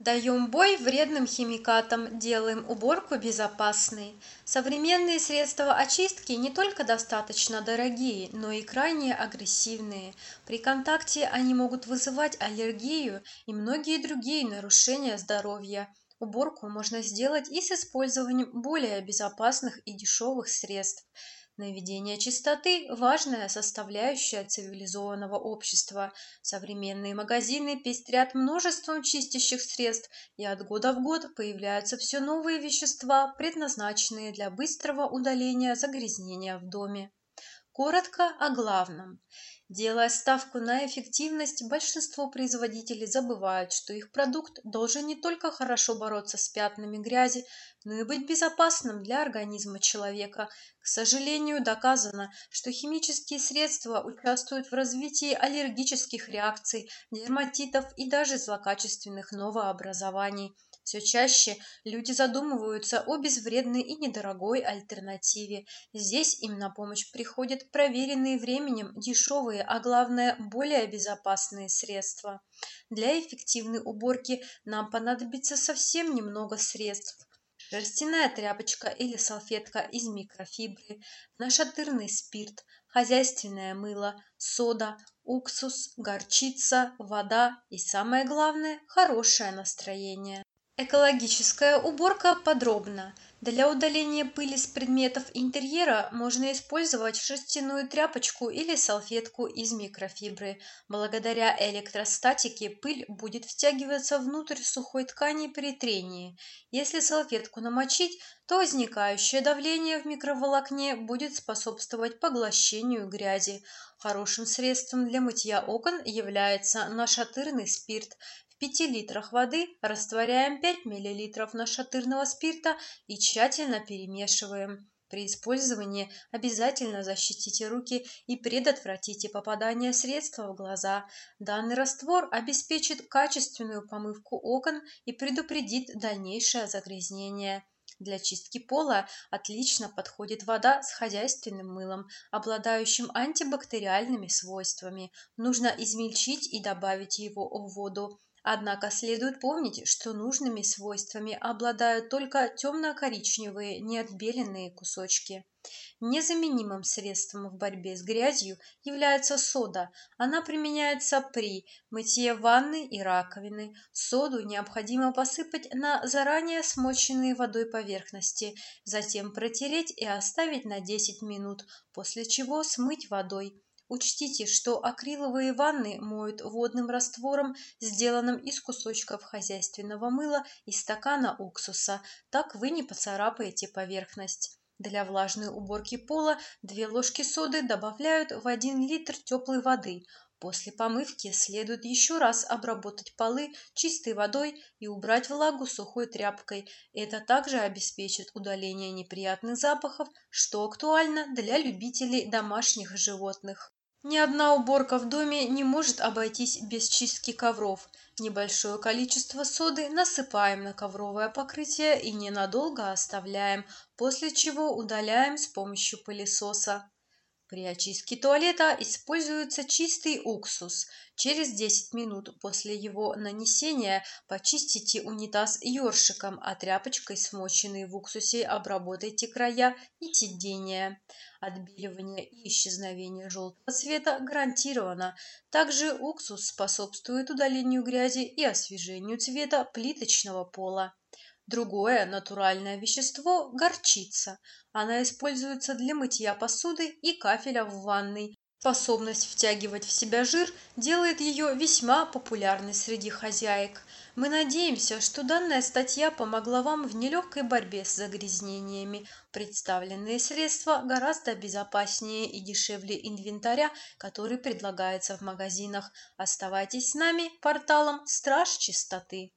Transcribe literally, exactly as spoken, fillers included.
Даем бой вредным химикатам, делаем уборку безопасной. Современные средства очистки не только достаточно дорогие, но и крайне агрессивные. При контакте они могут вызывать аллергию и многие другие нарушения здоровья. Уборку можно сделать и с использованием более безопасных и дешевых средств. Наведение чистоты – важная составляющая цивилизованного общества. Современные магазины пестрят множеством чистящих средств, и от года в год появляются все новые вещества, предназначенные для быстрого удаления загрязнения в доме. Коротко о главном. Делая ставку на эффективность, большинство производителей забывают, что их продукт должен не только хорошо бороться с пятнами грязи, но и быть безопасным для организма человека. К сожалению, доказано, что химические средства участвуют в развитии аллергических реакций, дерматитов и даже злокачественных новообразований. Все чаще люди задумываются о безвредной и недорогой альтернативе. Здесь им на помощь приходят проверенные временем, дешевые, а главное, более безопасные средства. Для эффективной уборки нам понадобится совсем немного средств. Шерстяная тряпочка или салфетка из микрофибры, нашатырный спирт, хозяйственное мыло, сода, уксус, горчица, вода и, самое главное, хорошее настроение. Экологическая уборка подробно. Для удаления пыли с предметов интерьера можно использовать шерстяную тряпочку или салфетку из микрофибры. Благодаря электростатике пыль будет втягиваться внутрь сухой ткани при трении. Если салфетку намочить, то возникающее давление в микроволокне будет способствовать поглощению грязи. Хорошим средством для мытья окон является нашатырный спирт. В пяти литрах воды растворяем пять миллилитров нашатырного спирта и тщательно перемешиваем. При использовании обязательно защитите руки и предотвратите попадание средства в глаза. Данный раствор обеспечит качественную помывку окон и предупредит дальнейшее загрязнение. Для чистки пола отлично подходит вода с хозяйственным мылом, обладающим антибактериальными свойствами. Нужно измельчить и добавить его в воду. Однако следует помнить, что нужными свойствами обладают только темно-коричневые, неотбеленные кусочки. Незаменимым средством в борьбе с грязью является сода. Она применяется при мытье ванны и раковины. Соду необходимо посыпать на заранее смоченные водой поверхности, затем протереть и оставить на десять минут, после чего смыть водой. Учтите, что акриловые ванны моют водным раствором, сделанным из кусочков хозяйственного мыла и стакана уксуса. Так вы не поцарапаете поверхность. Для влажной уборки пола две ложки соды добавляют в один литр теплой воды. После помывки следует еще раз обработать полы чистой водой и убрать влагу сухой тряпкой. Это также обеспечит удаление неприятных запахов, что актуально для любителей домашних животных. Ни одна уборка в доме не может обойтись без чистки ковров. Небольшое количество соды насыпаем на ковровое покрытие и ненадолго оставляем, после чего удаляем с помощью пылесоса. При очистке туалета используется чистый уксус. Через десять минут после его нанесения почистите унитаз ёршиком, а тряпочкой, смоченной в уксусе, обработайте края и сиденья. Отбеливание и исчезновение желтого цвета гарантировано. Также уксус способствует удалению грязи и освежению цвета плиточного пола. Другое натуральное вещество – горчица. Она используется для мытья посуды и кафеля в ванной. Способность втягивать в себя жир делает ее весьма популярной среди хозяек. Мы надеемся, что данная статья помогла вам в нелегкой борьбе с загрязнениями. Представленные средства гораздо безопаснее и дешевле инвентаря, который предлагается в магазинах. Оставайтесь с нами, порталом «Страж чистоты».